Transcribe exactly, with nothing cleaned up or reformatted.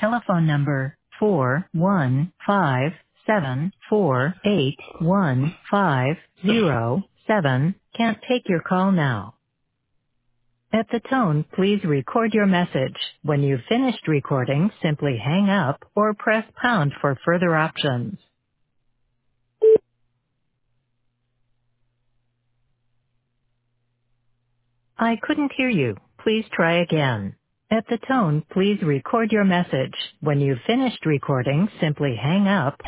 telephone number four one five seven four eight one five zero seven can't take your call now. At the tone, please record your message. When you've finished recording, simply hang up or press pound for further options. I couldn't hear you. Please try again. At the tone, please record your message. When you've finished recording, simply hang up